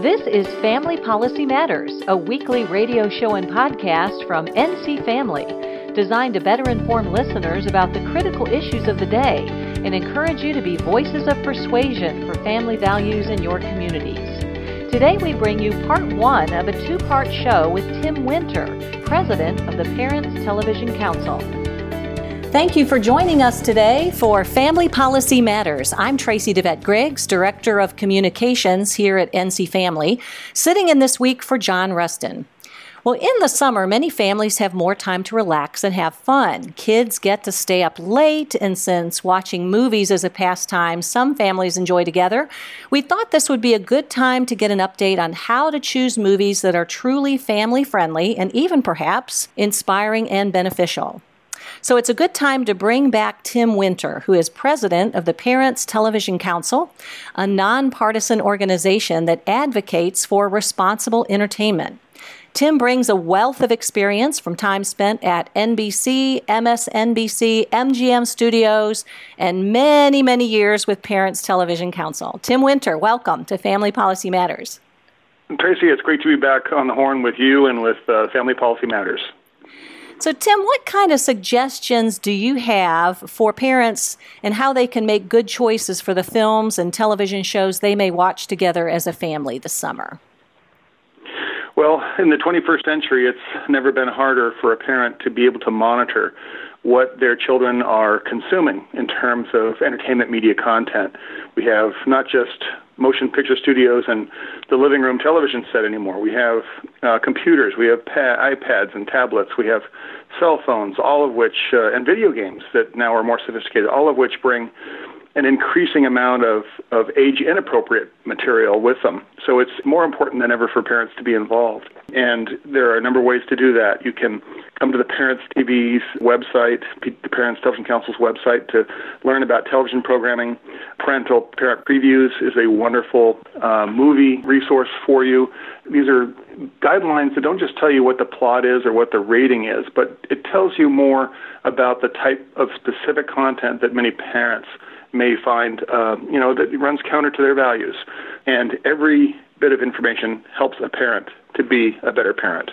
This is Family Policy Matters, a weekly radio show and podcast from NC Family, designed to better inform listeners about the critical issues of the day and encourage you to be voices of persuasion for family values in your communities. Today we bring you part one of a two-part show with Tim Winter, president of the Parents Television Council. Thank you for joining us today for Family Policy Matters. I'm Tracy DeVette-Griggs, Director of Communications here at NC Family, sitting in this week for John Rustin. Well, in the summer, many families have more time to relax and have fun. Kids get to stay up late, and since watching movies is a pastime some families enjoy together, we thought this would be a good time to get an update on how to choose movies that are truly family-friendly and even perhaps inspiring and beneficial. So it's a good time to bring back Tim Winter, who is president of the Parents Television Council, a nonpartisan organization that advocates for responsible entertainment. Tim brings a wealth of experience from time spent at NBC, MSNBC, MGM Studios, and many, many years with Parents Television Council. Tim Winter, welcome to Family Policy Matters. Tracy, it's great to be back on the horn with you and with Family Policy Matters. So, Tim, what kind of suggestions do you have for parents and how they can make good choices for the films and television shows they may watch together as a family this summer? Well, in the 21st century, it's never been harder for a parent to be able to monitor what their children are consuming in terms of entertainment media content. We have not just motion picture studios and the living room television set anymore. We have computers, we have iPads and tablets, we have cell phones, all of which, and video games that now are more sophisticated, all of which bring an increasing amount of age-inappropriate material with them. So it's more important than ever for parents to be involved. And there are a number of ways to do that. You can come to the Parents TV's website, the Parents Television Council's website, to learn about television programming. Parental Parent Previews is a wonderful movie resource for you. These are guidelines that don't just tell you what the plot is or what the rating is, but it tells you more about the type of specific content that many parents may find, that runs counter to their values. And every bit of information helps a parent to be a better parent.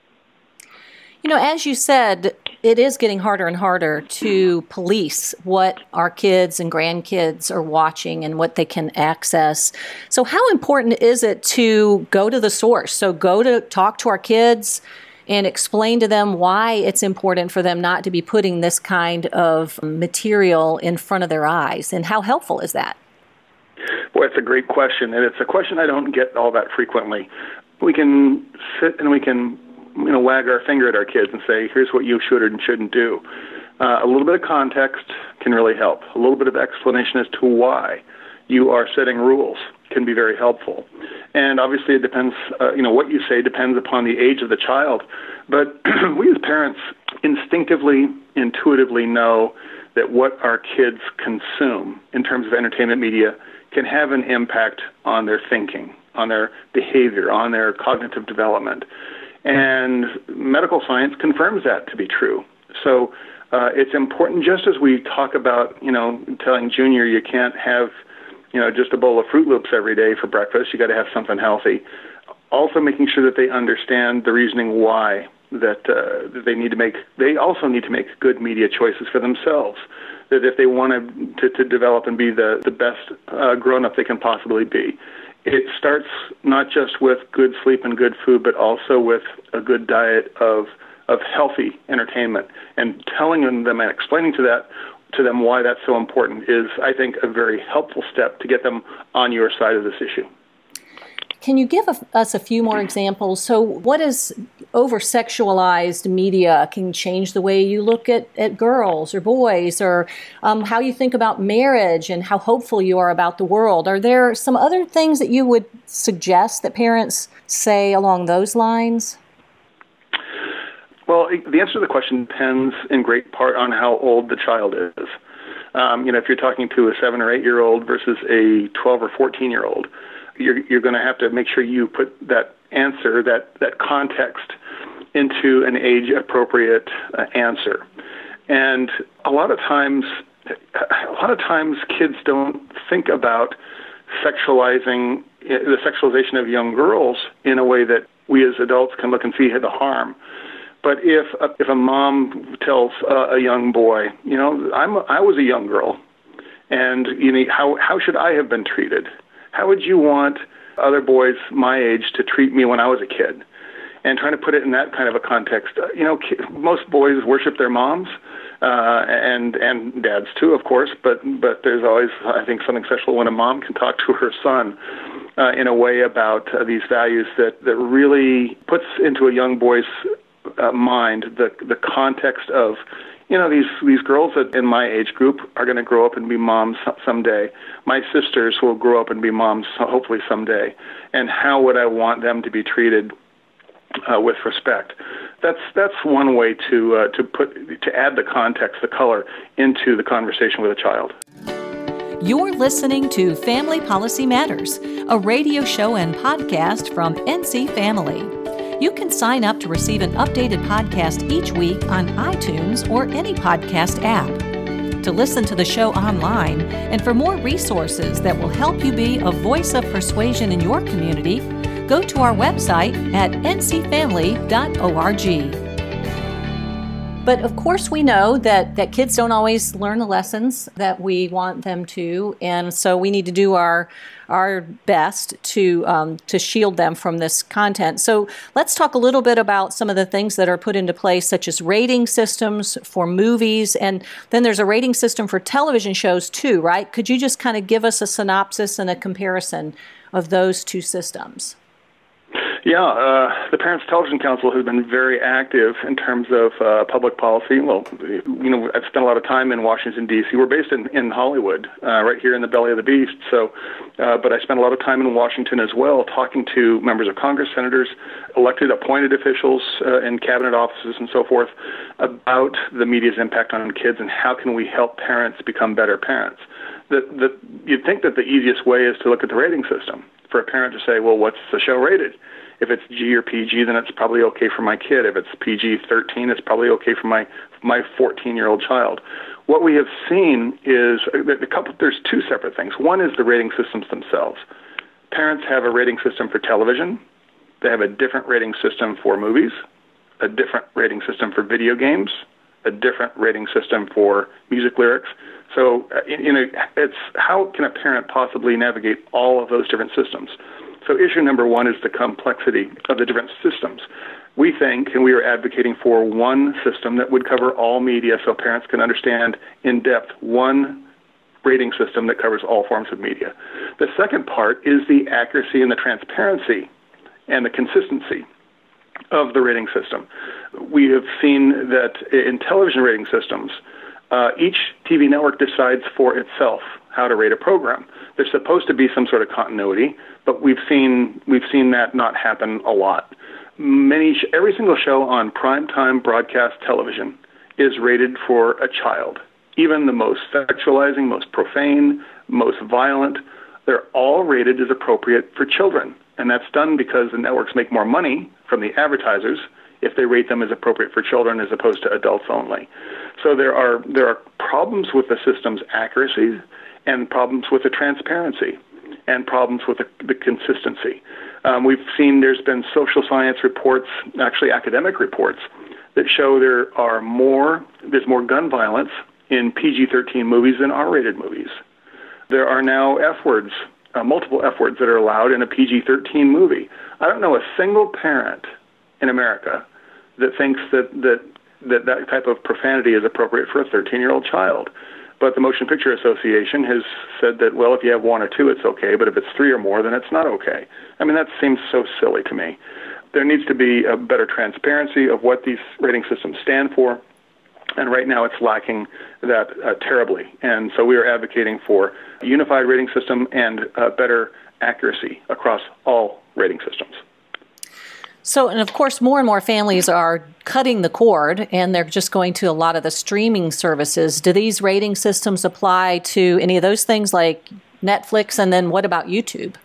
You know, as you said, it is getting harder and harder to police what our kids and grandkids are watching and what they can access. So how important is it to go to the source? So go to talk to our kids and explain to them why it's important for them not to be putting this kind of material in front of their eyes. And how helpful is that? Boy, it's a great question, and it's a question I don't get all that frequently. We can sit and we can wag our finger at our kids and say, here's what you should and shouldn't do. A little bit of context can really help. A little bit of explanation as to why you are setting rules can be very helpful. And obviously it depends, what you say depends upon the age of the child. But we as parents instinctively, intuitively know that what our kids consume in terms of entertainment media can have an impact on their thinking, on their behavior, on their cognitive development. And medical science confirms that to be true. So it's important, just as we talk about, telling Junior you can't have, just a bowl of Fruit Loops every day for breakfast. You got to have something healthy. Also making sure that they understand the reasoning why that they also need to make good media choices for themselves. That if they want to develop and be the best grown-up they can possibly be, it starts not just with good sleep and good food, but also with a good diet of healthy entertainment. And telling them and explaining to them why that's so important is, I think, a very helpful step to get them on your side of this issue. Can you give us a few more examples? So what is over-sexualized media can change the way you look at girls or boys, or how you think about marriage and how hopeful you are about the world? Are there some other things that you would suggest that parents say along those lines? Well, the answer to the question depends in great part on how old the child is. If you're talking to a 7 or 8-year-old versus a 12 or 14-year-old, you're going to have to make sure you put that answer, that context, into an age-appropriate answer. And a lot of times kids don't think about sexualizing the sexualization of young girls in a way that we as adults can look and see the harm. But if a mom tells a young boy, I was a young girl, and how should I have been treated? How would you want other boys my age to treat me when I was a kid? And trying to put it in that kind of a context, most boys worship their moms, and dads too, of course. But there's always, I think, something special when a mom can talk to her son in a way about these values that really puts into a young boy's mind the context of, these girls that in my age group are going to grow up and be moms someday. My sisters will grow up and be moms hopefully someday. And how would I want them to be treated with respect? That's one way to add the context, the color, into the conversation with a child. You're listening to Family Policy Matters, a radio show and podcast from NC Family. You can sign up to receive an updated podcast each week on iTunes or any podcast app. To listen to the show online and for more resources that will help you be a voice of persuasion in your community, go to our website at ncfamily.org. But of course we know that kids don't always learn the lessons that we want them to, and so we need to do our best to shield them from this content. So let's talk a little bit about some of the things that are put into place, such as rating systems for movies, and then there's a rating system for television shows too, right? Could you just kind of give us a synopsis and a comparison of those two systems? Yeah, the Parents Television Council has been very active in terms of public policy. Well, I've spent a lot of time in Washington, D.C. We're based in Hollywood, right here in the belly of the beast. So, but I spent a lot of time in Washington as well, talking to members of Congress, senators, elected, appointed officials in cabinet offices and so forth about the media's impact on kids and how can we help parents become better parents. You'd think that the easiest way is to look at the rating system. For a parent to say, well, what's the show rated? If it's G or PG, then it's probably okay for my kid. If it's PG-13, it's probably okay for my 14-year-old child. What we have seen is there's two separate things. One is the rating systems themselves. Parents have a rating system for television. They have a different rating system for movies, a different rating system for video games, a different rating system for music lyrics. So, it's how can a parent possibly navigate all of those different systems? So issue number one is the complexity of the different systems. We think, and we are advocating for one system that would cover all media so parents can understand in depth one rating system that covers all forms of media. The second part is the accuracy and the transparency and the consistency of the rating system. We have seen that in television rating systems, each TV network decides for itself how to rate a program. There's supposed to be some sort of continuity, but we've seen that not happen a lot. Every single show on primetime broadcast television is rated for a child. Even the most sexualizing, most profane, most violent, they're all rated as appropriate for children. And that's done because the networks make more money from the advertisers if they rate them as appropriate for children as opposed to adults only. So there are problems with the system's accuracy and problems with the transparency and problems with the consistency. We've seen there's been social science reports, actually academic reports, that show there's more gun violence in PG-13 movies than R-rated movies. There are now F-words, multiple F-words that are allowed in a PG-13 movie. I don't know a single parent in America that thinks that type of profanity is appropriate for a 13-year-old child. But the Motion Picture Association has said that, well, if you have one or two, it's okay, but if it's three or more, then it's not okay. I mean, that seems so silly to me. There needs to be a better transparency of what these rating systems stand for, and right now it's lacking that terribly. And so we are advocating for a unified rating system and better accuracy across all rating systems. So, and of course, more and more families are cutting the cord, and they're just going to a lot of the streaming services. Do these rating systems apply to any of those things like Netflix, and then what about YouTube?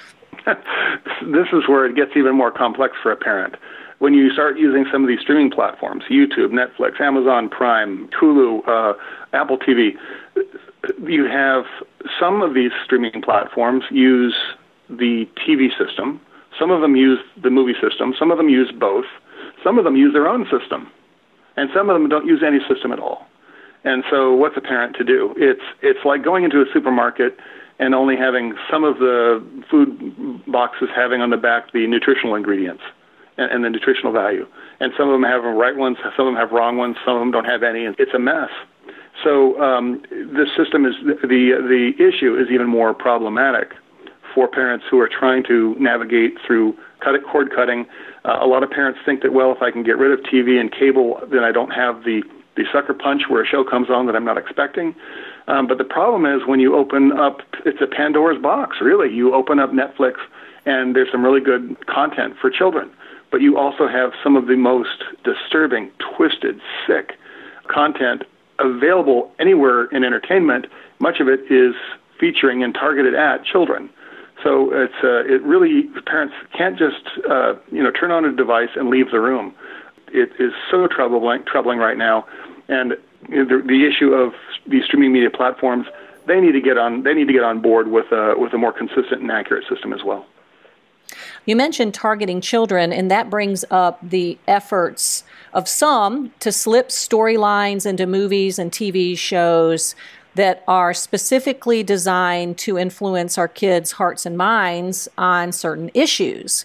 This is where it gets even more complex for a parent. When you start using some of these streaming platforms, YouTube, Netflix, Amazon Prime, Hulu, Apple TV, you have some of these streaming platforms use the TV system. Some of them use the movie system. Some of them use both. Some of them use their own system. And some of them don't use any system at all. And so what's a parent to do? It's like going into a supermarket and only having some of the food boxes having on the back the nutritional ingredients and the nutritional value. And some of them have right ones, some of them have wrong ones, some of them don't have any. It's a mess. So this system is, the issue is even more problematic for parents who are trying to navigate through cord cutting. A lot of parents think that, well, if I can get rid of TV and cable, then I don't have the sucker punch where a show comes on that I'm not expecting. But the problem is when you open up, it's a Pandora's box, really. You open up Netflix, and there's some really good content for children. But you also have some of the most disturbing, twisted, sick content available anywhere in entertainment. Much of it is featuring and targeted at children. So it really, parents can't just turn on a device and leave the room. It is so troubling right now, and the issue of these streaming media platforms, they need to get on board with a more consistent and accurate system as well. You mentioned targeting children, and that brings up the efforts of some to slip storylines into movies and TV shows that are specifically designed to influence our kids' hearts and minds on certain issues.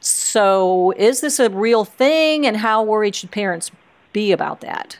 So is this a real thing, and how worried should parents be about that?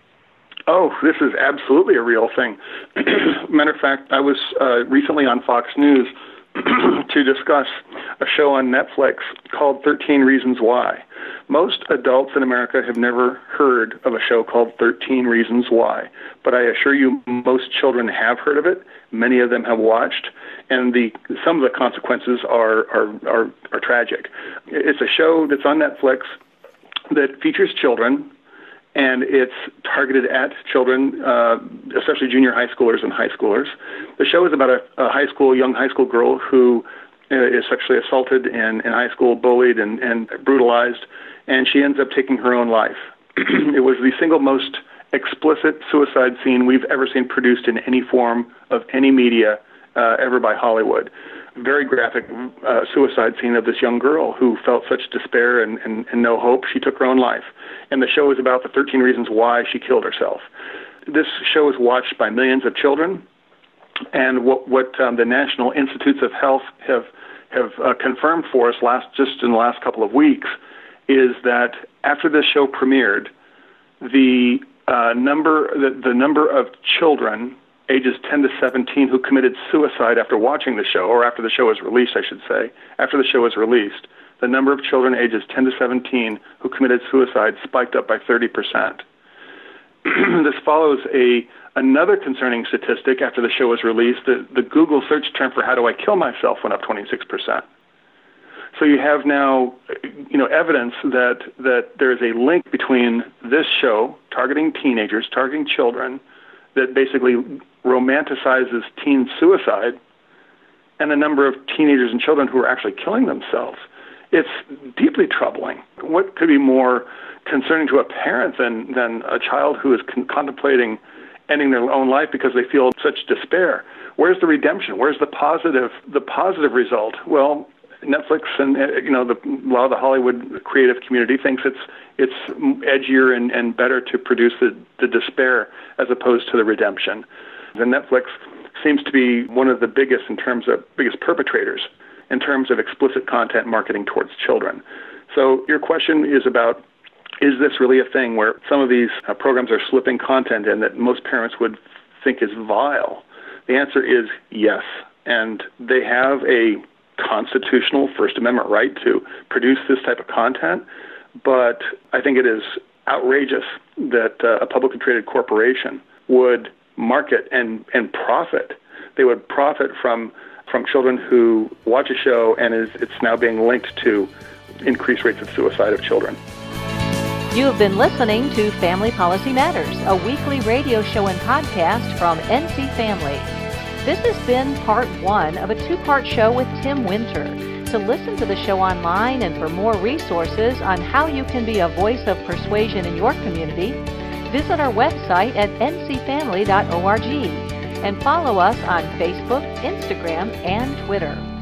Oh, this is absolutely a real thing. Matter of fact, I was recently on Fox News to discuss a show on Netflix called 13 Reasons Why. Most adults in America have never heard of a show called 13 Reasons Why, but I assure you most children have heard of it. Many of them have watched, and some of the consequences are tragic. It's a show that's on Netflix that features children, and it's targeted at children, especially junior high schoolers and high schoolers. The show is about a young high school girl who is sexually assaulted in high school, bullied and brutalized, and she ends up taking her own life. It was the single most explicit suicide scene we've ever seen produced in any form of any media ever by Hollywood. Very graphic suicide scene of this young girl who felt such despair and no hope, she took her own life. And the show is about the 13 reasons why she killed herself. This show is watched by millions of children, and what the National Institutes of Health have confirmed for us just in the last couple of weeks is that after this show premiered, the number of children ages 10 to 17 who committed suicide after watching the show, or after the show was released, I should say, after the show was released, the number of children ages 10 to 17 who committed suicide spiked up by 30%. This follows another concerning statistic after the show was released. The Google search term for "how do I kill myself" went up 26%. So you have now, evidence that there is a link between this show targeting teenagers, targeting children, that basically romanticizes teen suicide, and the number of teenagers and children who are actually killing themselves. It's deeply troubling. What could be more concerning to a parent than a child who is contemplating ending their own life because they feel such despair? Where's the redemption? Where's the positive result? Well, Netflix and a lot of the Hollywood creative community thinks it's edgier and better to produce the despair as opposed to the redemption. And Netflix seems to be one of the biggest perpetrators in terms of explicit content marketing towards children. So your question is about, is this really a thing where some of these programs are slipping content in that most parents would think is vile? The answer is yes, and they have a constitutional First Amendment right to produce this type of content, but I think it is outrageous that a publicly traded corporation would market and profit. They would profit from children who watch a show, and it's now being linked to increased rates of suicide of children. You have been listening to Family Policy Matters, a weekly radio show and podcast from NC Family. This has been part one of a two-part show with Tim Winter. To listen to the show online and for more resources on how you can be a voice of persuasion in your community, visit our website at ncfamily.org and follow us on Facebook, Instagram, and Twitter.